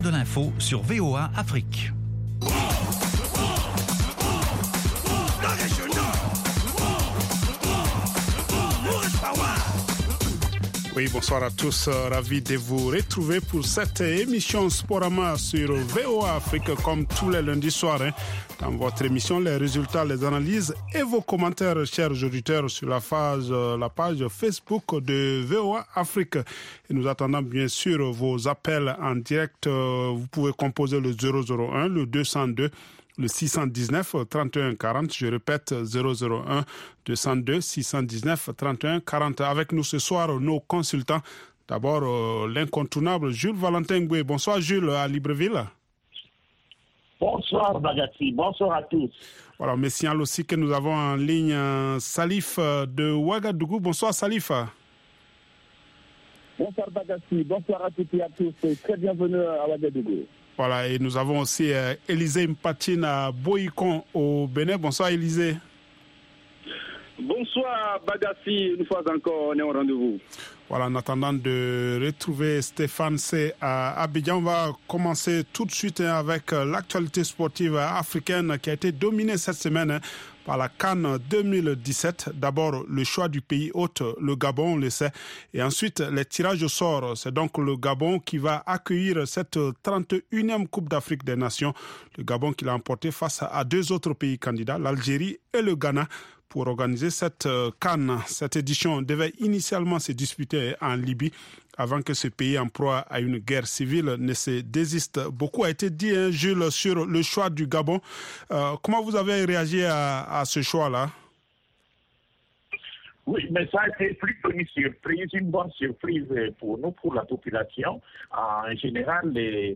De l'info sur VOA Afrique. Oui, bonsoir à tous. Ravi de vous retrouver pour cette émission Sporama sur VOA Afrique, comme tous les lundis soirs. Dans votre émission, les résultats, les analyses et vos commentaires, chers auditeurs, sur la page Facebook de VOA Afrique. Et nous attendons bien sûr vos appels en direct. Vous pouvez composer le 001, le 202. Le 619 31 40, je répète 001 202 619 31 40. Avec nous ce soir, nos consultants. D'abord, l'incontournable Jules Valentin Ngoué. Bonsoir Jules à Libreville. Bonsoir Bagassi, bonsoir à tous. Voilà, mais signale aussi que nous avons en ligne Salif de Ouagadougou. Bonsoir Salif. Bonsoir Bagassi, bonsoir à toutes et à tous. Très bienvenue à Ouagadougou. Voilà, et nous avons aussi Élisée Mpatine à Boïkon au Bénin. Bonsoir Élisée. Bonsoir Bagassi, une fois encore, on est au rendez-vous. Voilà, en attendant de retrouver Stéphane C. à Abidjan, on va commencer tout de suite avec l'actualité sportive africaine qui a été dominée cette semaine par la CAN 2017. D'abord, le choix du pays hôte, le Gabon, on le sait. Et ensuite, les tirages au sort. C'est donc le Gabon qui va accueillir cette 31e Coupe d'Afrique des Nations. Le Gabon qui l'a emporté face à deux autres pays candidats, l'Algérie et le Ghana, pour organiser cette CAN. Cette édition devait initialement se disputer en Libye avant que ce pays en proie à une guerre civile ne se désiste. Beaucoup a été dit, Jules, sur le choix du Gabon. Comment vous avez réagi à ce choix-là? Oui, mais ça a été plutôt une surprise, une bonne surprise pour nous, pour la population. En général,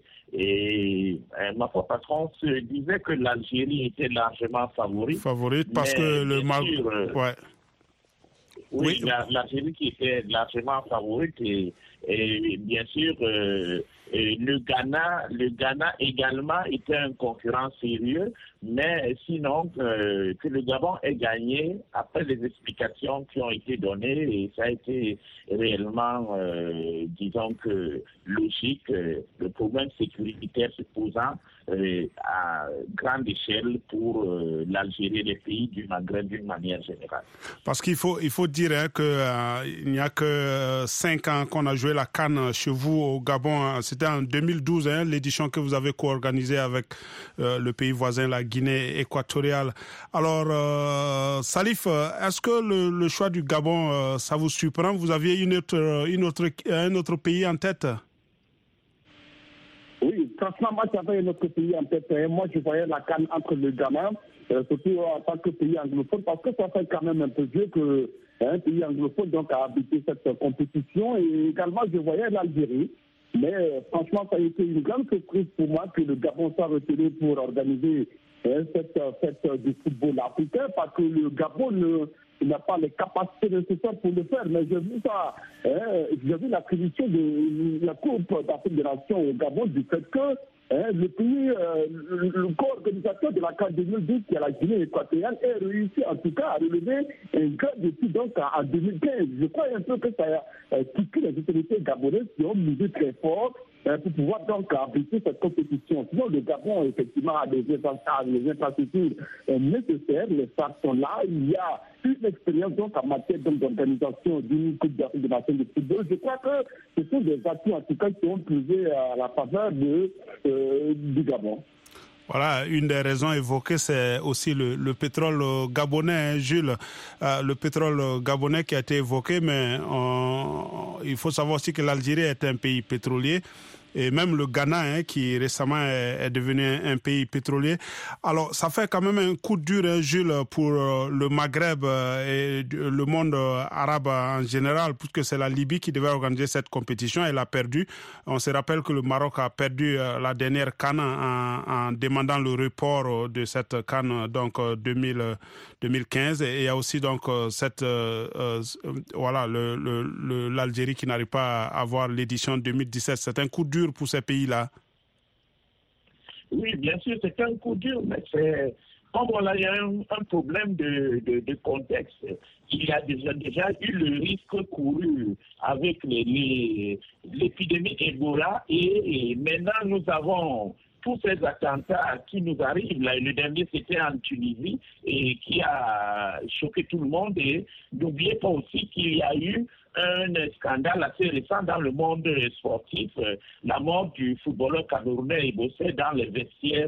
ma foi patron se disait que l'Algérie était largement favorite. Favorite parce que le Maroc... Ouais. Oui, l'Algérie qui était largement favorite et bien sûr le Ghana également était un concurrent sérieux, mais sinon que le Gabon ait gagné après les explications qui ont été données, et ça a été réellement disons que logique, le problème sécuritaire se posant à grande échelle pour l'Algérie et les pays du Maghreb d'une manière générale. Parce qu'il faut dire qu'il n'y a que 5 ans qu'on a joué la CAN chez vous au Gabon. C'était en 2012, l'édition que vous avez co-organisée avec le pays voisin, la Guinée équatoriale. Alors, Salif, est-ce que le choix du Gabon, ça vous surprend? Vous aviez un autre pays en tête? Oui, franchement, moi j'avais un autre pays en tête. Moi je voyais la CAN entre le Ghana, surtout en tant que pays anglophone, parce que ça fait quand même un peu vieux que un pays anglophone donc a habité cette compétition. Et également je voyais l'Algérie. Mais franchement, ça a été une grande surprise pour moi que le Gabon soit retenu pour organiser cette fête du football africain, parce que le Gabon n'a pas les capacités nécessaires pour le faire. Mais j'ai vu ça, j'ai vu l'attribution de la Coupe d'Afrique des Nations au Gabon du fait que le pays, le co-organisateur de la CAN 2012, qui est la Guinée équatoriale, a réussi en tout cas à relever un grand défi donc en 2015. Je crois un peu que ça a piqué les autorités gabonaises qui ont misé très fort pour pouvoir donc abriter cette compétition. Sinon, le Gabon, effectivement, a des infrastructures nécessaires, les stars sont là, il y a une expérience donc en matière d'organisation d'une Coupe d'Afrique des Nations de football. Je crois que ce sont des atouts en tout cas qui ont puisé à la faveur du Gabon. Voilà, une des raisons évoquées, c'est aussi le pétrole gabonais, Jules. Le pétrole gabonais qui a été évoqué, mais il faut savoir aussi que l'Algérie est un pays pétrolier. Et même le Ghana, qui récemment est devenu un pays pétrolier. Alors, ça fait quand même un coup dur, Jules, pour le Maghreb et le monde arabe en général, puisque c'est la Libye qui devait organiser cette compétition. Elle a perdu. On se rappelle que le Maroc a perdu la dernière CAN en demandant le report de cette CAN, donc 2015. Et il y a aussi donc l'Algérie qui n'arrive pas à avoir l'édition 2017. C'est un coup dur pour ces pays-là. Oui, bien sûr, c'est un coup dur, mais c'est comme on a eu un problème de contexte, il y a déjà eu le risque couru avec l'épidémie Ebola et maintenant nous avons tous ces attentats qui nous arrivent. Là, le dernier, c'était en Tunisie et qui a choqué tout le monde. Et n'oubliez pas aussi qu'il y a eu un scandale assez récent dans le monde sportif, la mort du footballeur camerounais Ebossé dans les vestiaires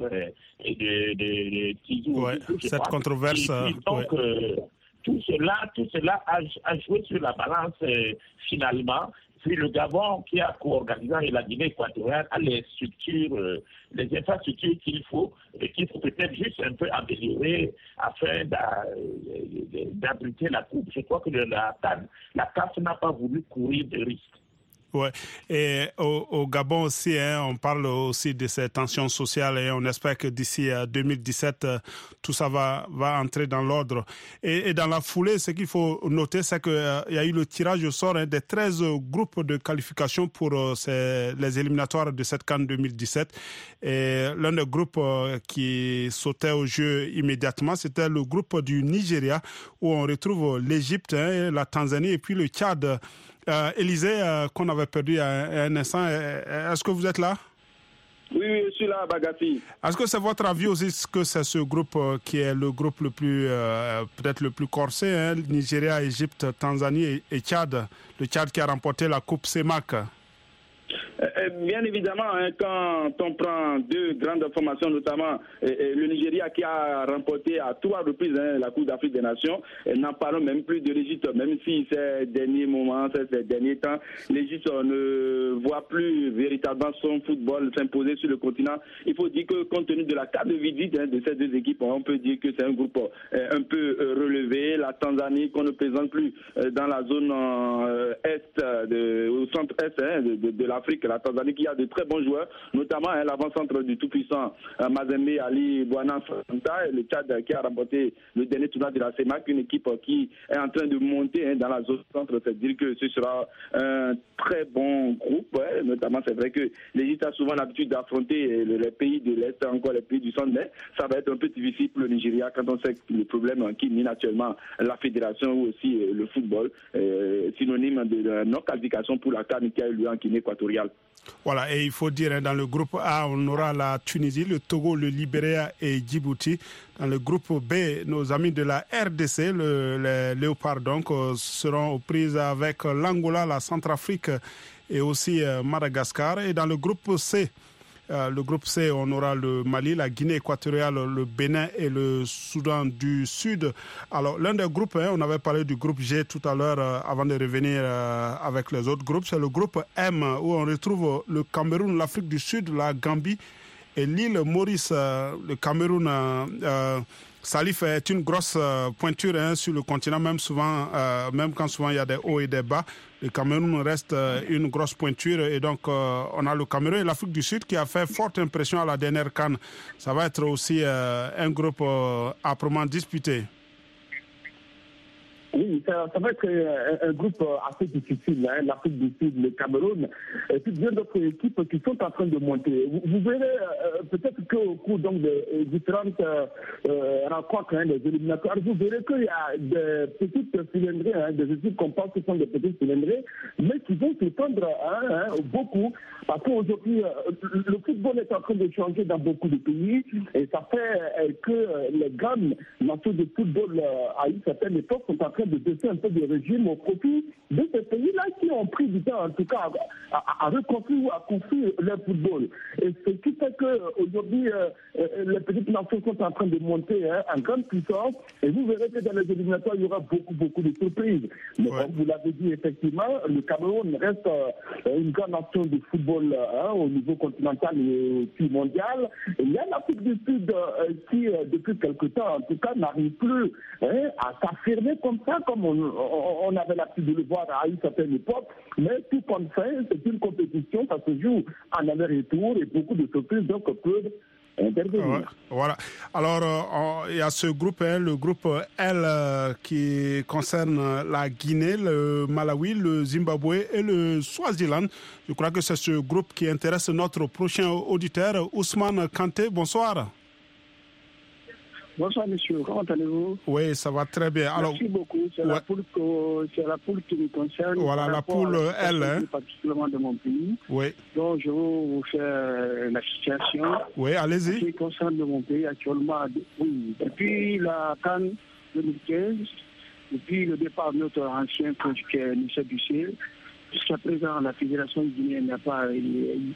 de Tizou. Ouais, cette controverse. Donc, tout cela a joué sur la balance finalement. Puis le Gabon, qui a co-organisé, et la Guinée équatoriale, a les structures, les infrastructures qu'il faut peut-être juste un peu améliorer afin d'abriter la coupe. Je crois que la CAF n'a pas voulu courir de risques. Ouais. Et au Gabon aussi, on parle aussi de ces tensions sociales et on espère que d'ici 2017, tout ça va entrer dans l'ordre. Et dans la foulée, ce qu'il faut noter, c'est qu'il y a eu le tirage au sort des 13 groupes de qualification pour les éliminatoires de cette CAN 2017. Et l'un des groupes qui sautait au jeu immédiatement, c'était le groupe du Nigeria, où on retrouve l'Égypte, la Tanzanie et puis le Tchad. Élisée, qu'on avait perdu à un instant, est-ce que vous êtes là? Oui, je suis là, Bagassi. Est-ce que c'est votre avis aussi que c'est ce groupe qui est le groupe le plus, peut-être le plus corsé, Nigeria, Égypte, Tanzanie et Tchad, le Tchad qui a remporté la Coupe CEMAC? Bien évidemment, quand on prend deux grandes formations, notamment le Nigeria qui a remporté à 3 reprises la Coupe d'Afrique des Nations, n'en parlons même plus de l'Égypte, même si ces derniers moments, ces derniers temps, l'Égypte ne voit plus véritablement son football s'imposer sur le continent. Il faut dire que compte tenu de la carte de visite de ces deux équipes, on peut dire que c'est un groupe un peu relevé. La Tanzanie qu'on ne présente plus dans la zone au centre-est de l'Afrique, la Tanzanie qui a de très bons joueurs, notamment l'avant-centre du tout-puissant Mazembe Ali Bouana Fanta, et le Tchad qui a remporté le dernier tournoi de la CEMAC, une équipe qui est en train de monter dans la zone centre, c'est-à-dire que ce sera un très bon groupe, notamment c'est vrai que l'Égypte a souvent l'habitude d'affronter les pays de l'Est, encore les pays du centre, mais ça va être un peu difficile pour le Nigeria quand on sait que le problème qui mine actuellement la fédération ou aussi le football, synonyme de non-qualification pour la CAN qui a eu lieu en Guinée équatoriale. Voilà, et il faut dire, dans le groupe A, on aura la Tunisie, le Togo, le Libéria et Djibouti. Dans le groupe B, nos amis de la RDC, les Léopards, donc, seront aux prises avec l'Angola, la Centrafrique et aussi Madagascar. Et dans le groupe C, on aura le Mali, la Guinée équatoriale, le Bénin et le Soudan du Sud. Alors, l'un des groupes, on avait parlé du groupe G tout à l'heure avant de revenir avec les autres groupes. C'est le groupe M où on retrouve le Cameroun, l'Afrique du Sud, la Gambie et l'île Maurice. Le Cameroun, Salif est une grosse pointure sur le continent, même quand souvent il y a des hauts et des bas. Le Cameroun reste une grosse pointure et donc on a le Cameroun et l'Afrique du Sud qui a fait forte impression à la dernière CAN. Ça va être aussi un groupe âprement disputé. Oui, ça va être un groupe assez difficile, l'Afrique du Sud, le Cameroun, et puis bien d'autres équipes qui sont en train de monter. Vous verrez peut-être qu'au cours donc, de différentes rencontres, des éliminatoires, vous verrez qu'il y a des petites cylindrées, des équipes qu'on pense que sont des petites cylindrées, mais qui vont se prendre beaucoup, parce qu'aujourd'hui, le football est en train de changer dans beaucoup de pays, et ça fait que les grandes nations de football à une certaine époque sont en train de baisser un peu de régime au profit de ces pays-là qui ont pris du temps, en tout cas, à reconstruire ou à construire leur football. Et ce qui fait qu'aujourd'hui, les petites nations sont en train de monter en grande puissance. Et vous verrez que dans les éliminatoires, il y aura beaucoup de surprises. Mais comme vous l'avez dit, effectivement, le Cameroun reste une grande nation de football au niveau continental et aussi mondial. Et il y a l'Afrique du Sud qui, depuis quelque temps, en tout cas, n'arrive plus à s'affirmer comme ça, comme on avait l'habitude de le voir à une certaine époque. Mais tout compte fait, c'est une compétition, ça se joue en aller-retour et beaucoup de surprises donc peuvent intervenir. Voilà. Alors, il y a ce groupe, le groupe L, qui concerne la Guinée, le Malawi, le Zimbabwe et le Swaziland. Je crois que c'est ce groupe qui intéresse notre prochain auditeur, Ousmane Kanté. Bonsoir. Bonsoir, monsieur. Comment allez-vous? Oui, ça va très bien. Alors, merci beaucoup. C'est la poule qui me concerne. Voilà, la poule L. Particulièrement de mon pays. Oui. Donc, je vais vous faire la situation. Oui, allez-y. Qui concerne mon pays actuellement. Oui, depuis la CAN 2015, depuis le départ de notre ancien coach qui est Michel Ducé, jusqu'à présent, la Fédération guinéenne n'a pas eu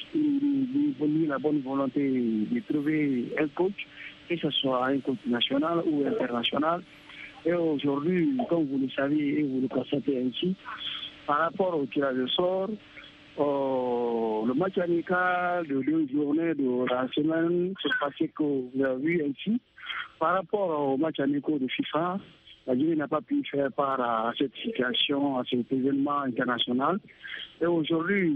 la bonne volonté de trouver un coach, que ce soit un coach national ou international. Et aujourd'hui, comme vous le savez et vous le constatez ainsi, par rapport au tirage de sort, le match amical de 2 journées de la semaine, c'est passé que vous avez vu ainsi. Par rapport au match amicaux de FIFA, la Guinée n'a pas pu faire part à cette situation, à cet événement international. Et aujourd'hui,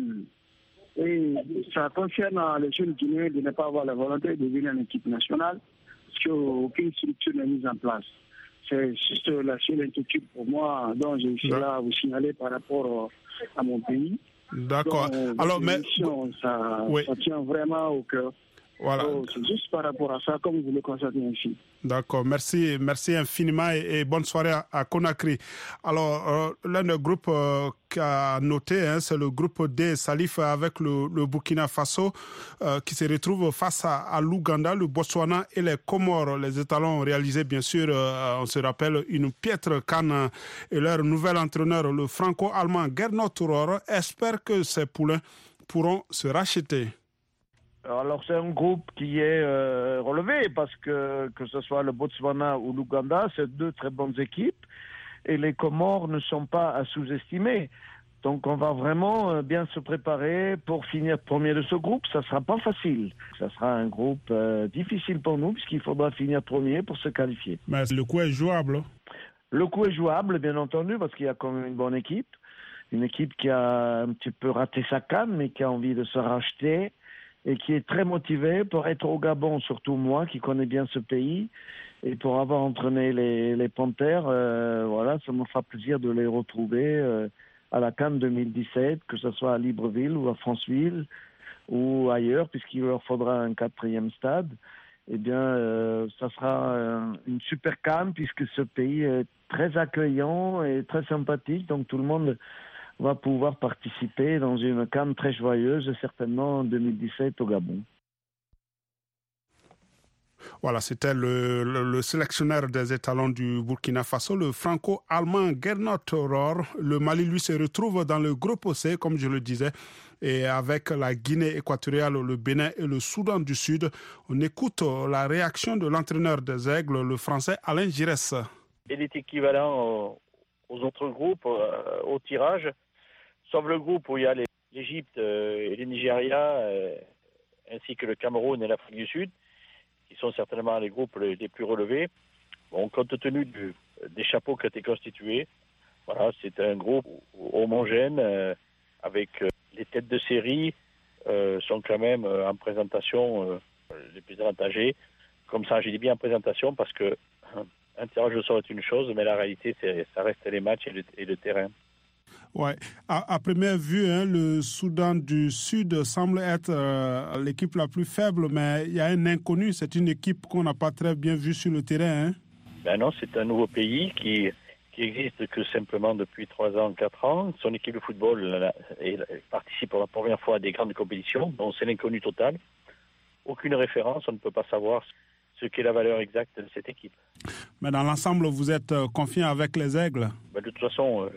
ça concerne les jeunes Guinéens de ne pas avoir la volonté de devenir une équipe nationale, parce qu'aucune structure n'est mise en place. C'est juste la seule inquiétude pour moi dont je suis là à vous signaler par rapport à mon pays. D'accord. Donc, alors, mais ça tient vraiment au cœur. Voilà. Donc, c'est juste par rapport à ça, comme vous le constatez ainsi. D'accord, merci infiniment et bonne soirée à Conakry. Alors, l'un des groupes qu'a noté, c'est le groupe D, Salif, avec le Burkina Faso, qui se retrouve face à l'Ouganda, le Botswana et les Comores. Les étalons ont réalisé, bien sûr, on se rappelle, une piètre CAN et leur nouvel entraîneur, le franco-allemand Gernot Rohr, espère que ces poulains pourront se racheter. Alors c'est un groupe qui est relevé parce que ce soit le Botswana ou l'Ouganda, c'est 2 très bonnes équipes et les Comores ne sont pas à sous-estimer. Donc on va vraiment bien se préparer pour finir premier de ce groupe. Ça sera pas facile. Ça sera un groupe difficile pour nous puisqu'il faudra finir premier pour se qualifier. Mais le coup est jouable. Le coup est jouable, bien entendu, parce qu'il y a quand même une bonne équipe. Une équipe qui a un petit peu raté sa CAN, mais qui a envie de se racheter et qui est très motivé pour être au Gabon, surtout moi qui connais bien ce pays, et pour avoir entraîné les Panthères, voilà, ça me fera plaisir de les retrouver à la CAN 2017, que ce soit à Libreville ou à Franceville ou ailleurs, puisqu'il leur faudra un 4e stade. Eh bien, ça sera une super CAN, puisque ce pays est très accueillant et très sympathique, donc tout le monde va pouvoir participer dans une CAN très joyeuse, certainement en 2017 au Gabon. Voilà, c'était le sélectionneur des étalons du Burkina Faso, le franco-allemand Gernot Rohr. Le Mali, lui, se retrouve dans le groupe C, comme je le disais, et avec la Guinée équatoriale, le Bénin et le Soudan du Sud. On écoute la réaction de l'entraîneur des Aigles, le français Alain Giresse. Il est équivalent aux autres groupes, au tirage, sauf le groupe où il y a l'Égypte et le Nigeria, ainsi que le Cameroun et l'Afrique du Sud, qui sont certainement les groupes les plus relevés. Bon, compte tenu des chapeaux qui ont été constitués, voilà, c'est un groupe homogène, avec les têtes de série sont quand même en présentation les plus avantagés. Comme ça, j'ai dit bien en présentation parce que un tirage au sort est une chose, mais la réalité, ça reste les matchs et le terrain. Ouais. À première vue, le Soudan du Sud semble être l'équipe la plus faible, mais il y a un inconnu. C'est une équipe qu'on n'a pas très bien vue sur le terrain. Ben non, c'est un nouveau pays qui existe que simplement depuis 3 ans, 4 ans. Son équipe de football participe pour la première fois à des grandes compétitions, donc c'est l'inconnu total. Aucune référence, on ne peut pas savoir ce qu'est la valeur exacte de cette équipe. Mais dans l'ensemble, vous êtes confiant avec les Aigles? Ben de toute façon,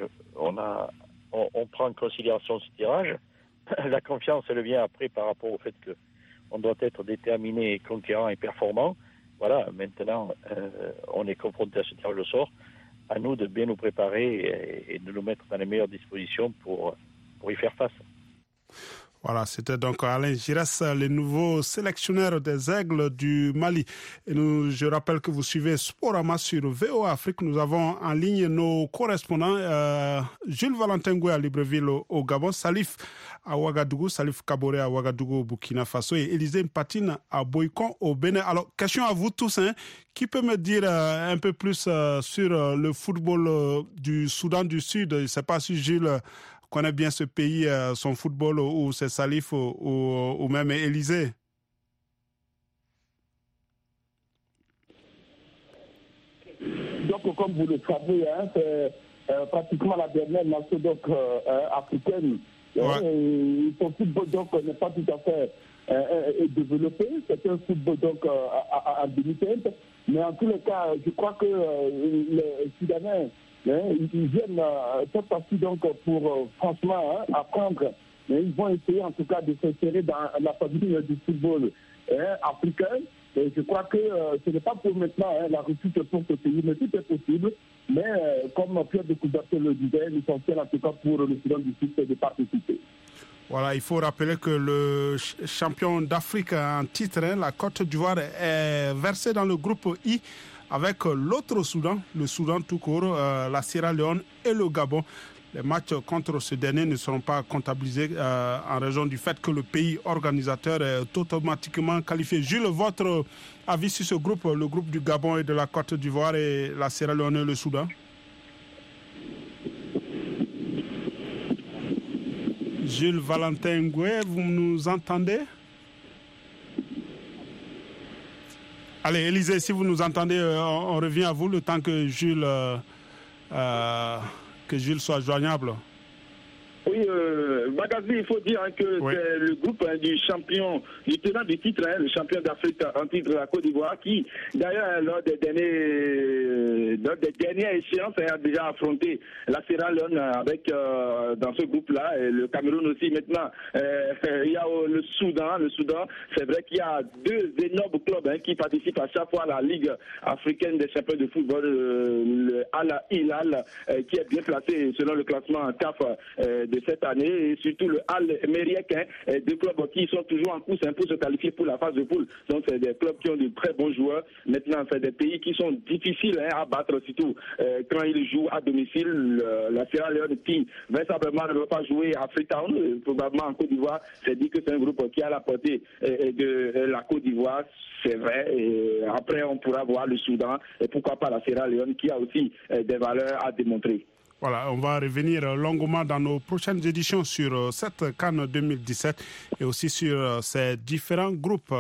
on prend en considération ce tirage. La confiance, elle vient après par rapport au fait qu'on doit être déterminé, conquérant et performant. Voilà, maintenant, on est confronté à ce tirage au sort. À nous de bien nous préparer et de nous mettre dans les meilleures dispositions pour y faire face. Voilà, c'était donc Alain Giresse, le nouveau sélectionneur des Aigles du Mali. Et je rappelle que vous suivez Sporama sur VOA Afrique. Nous avons en ligne nos correspondants, Jules Valentin Goué à Libreville au Gabon, Salif à Ouagadougou, Salif Kaboré à Ouagadougou au Burkina Faso et Élisée Mpatine à Boycon au Bénin. Alors, question à vous tous, qui peut me dire un peu plus sur le football du Soudan du Sud? Je ne sais pas si Jules connaît bien ce pays, son football, ou c'est Salif ou même Élisée. donc, comme vous le savez, c'est pratiquement la dernière nation donc, africaine. Ouais. Son football donc, n'est pas tout à fait développé. C'est un football donc, à demi-teinte. Mais en tous les cas, je crois que les Soudanais, ils viennent cette fois-ci donc pour franchement apprendre. Mais ils vont essayer en tout cas de s'insérer dans la famille du football africain. Et je crois que ce n'est pas pour maintenant la réussite pour ce pays, mais tout est possible. Mais comme Pierre de Coubertin le disait, l'essentiel en tout cas pour le Soudan du Sud, c'est de participer. Voilà, il faut rappeler que le champion d'Afrique en titre, la Côte d'Ivoire, est versé dans le groupe I avec l'autre Soudan, le Soudan tout court, la Sierra Leone et le Gabon. Les matchs contre ce dernier ne seront pas comptabilisés en raison du fait que le pays organisateur est automatiquement qualifié. Jules, votre avis sur ce groupe, le groupe du Gabon et de la Côte d'Ivoire et la Sierra Leone et le Soudan? Jules Valentin Ngoué, vous nous entendez? Allez, Élisée, si vous nous entendez, on revient à vous le temps que Jules soit joignable. Oui, Magazi, il faut dire que c'est le groupe du champion, du tenant du titre, le champion d'Afrique en titre de la Côte d'Ivoire, qui, d'ailleurs, lors des dernières échéances, a déjà affronté la Sierra Leone avec, dans ce groupe-là, et le Cameroun aussi. Maintenant, il y a le Soudan. Le Soudan, c'est vrai qu'il y a deux énormes clubs qui participent à chaque fois à la Ligue africaine des champions de football, le Al Hilal, qui est bien placé selon le classement CAF de cette année, et surtout le Al Merriek, deux clubs qui sont toujours en course pour se qualifier pour la phase de poule. Donc c'est des clubs qui ont de très bons joueurs. Maintenant, c'est des pays qui sont difficiles à battre, surtout quand ils jouent à domicile. La Sierra Leone qui vraisemblablement ne veut pas jouer à Freetown, probablement en Côte d'Ivoire, c'est dit que c'est un groupe qui a la portée de la Côte d'Ivoire. C'est vrai, et après on pourra voir le Soudan et pourquoi pas la Sierra Leone qui a aussi des valeurs à démontrer. Voilà, on va revenir longuement dans nos prochaines éditions sur cette CAN 2017 et aussi sur ces différents groupes.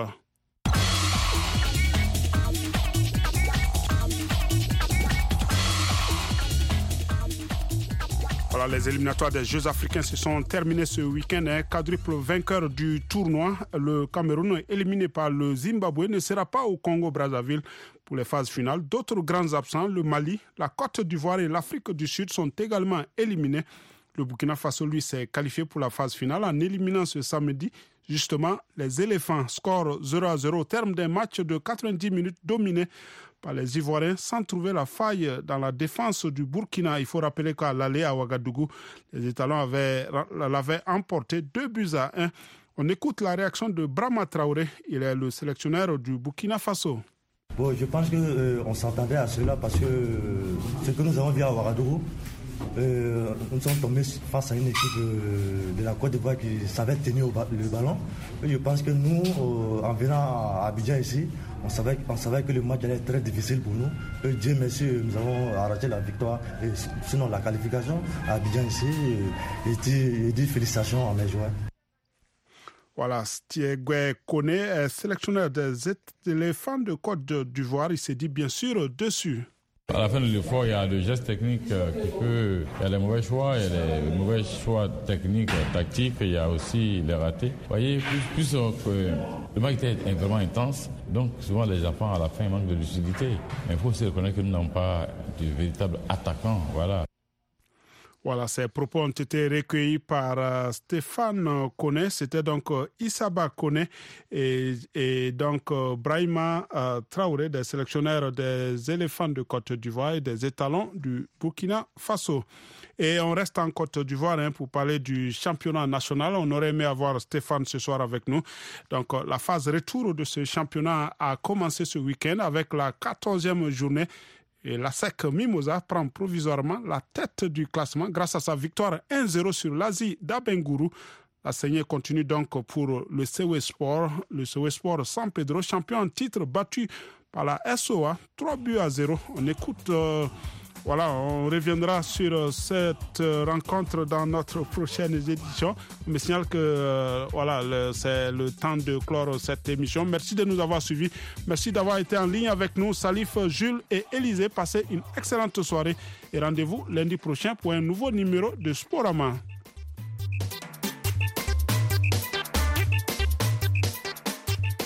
Voilà, les éliminatoires des Jeux africains se sont terminés ce week-end. Quadruple vainqueur du tournoi, le Cameroun, éliminé par le Zimbabwe, ne sera pas au Congo-Brazzaville pour les phases finales. D'autres grands absents, le Mali, la Côte d'Ivoire et l'Afrique du Sud, sont également éliminés. Le Burkina Faso, lui, s'est qualifié pour la phase finale en éliminant ce samedi, justement, les éléphants. Score 0-0 au terme d'un match de 90 minutes dominé par les Ivoiriens sans trouver la faille dans la défense du Burkina. Il faut rappeler qu'à l'aller à Ouagadougou, les étalons l'avaient emporté 2-1. On écoute la réaction de Brahma Traoré. Il est le sélectionneur du Burkina Faso. Bon, je pense qu'on s'attendait à cela parce que ce que nous avons vu à Ouagadougou, nous sommes tombés face à une équipe de la Côte d'Ivoire qui savait tenir le ballon. Et je pense que nous, en venant à Abidjan ici, on savait que le match allait être très difficile pour nous. Et Dieu merci, nous avons arraché la victoire. Et sinon, la qualification à Abidjan ici, je dis félicitations à mes joueurs. Voilà, Stiegwe Kone est sélectionneur des éléphants de Côte d'Ivoire. Il s'est dit bien sûr dessus. À la fin de l'effort, il y a des gestes techniques il y a les mauvais choix, il y a les mauvais choix techniques, tactiques, il y a aussi les ratés. Vous voyez, plus que le match était vraiment intense, donc souvent les enfants à la fin manquent de lucidité. Mais il faut aussi reconnaître que nous n'avons pas de véritables attaquants, voilà. Voilà, ces propos ont été recueillis par Stéphane Kone, c'était donc Issaba Kone et donc Brahima Traoré, des sélectionneurs des éléphants de Côte d'Ivoire et des étalons du Burkina Faso. Et on reste en Côte d'Ivoire pour parler du championnat national. On aurait aimé avoir Stéphane ce soir avec nous. Donc la phase retour de ce championnat a commencé ce week-end avec la 14e journée. Et la SEC Mimosa prend provisoirement la tête du classement grâce à sa victoire 1-0 sur l'Asie d'Abengourou. La saignée continue donc pour le CW Sport. Le CW Sport San Pedro, champion en titre, battu par la SOA, 3-0. On écoute Voilà, on reviendra sur cette rencontre dans notre prochaine édition. Je me signale que c'est le temps de clore cette émission. Merci de nous avoir suivis. Merci d'avoir été en ligne avec nous. Salif, Jules et Élisée, passez une excellente soirée et rendez-vous lundi prochain pour un nouveau numéro de Sporama.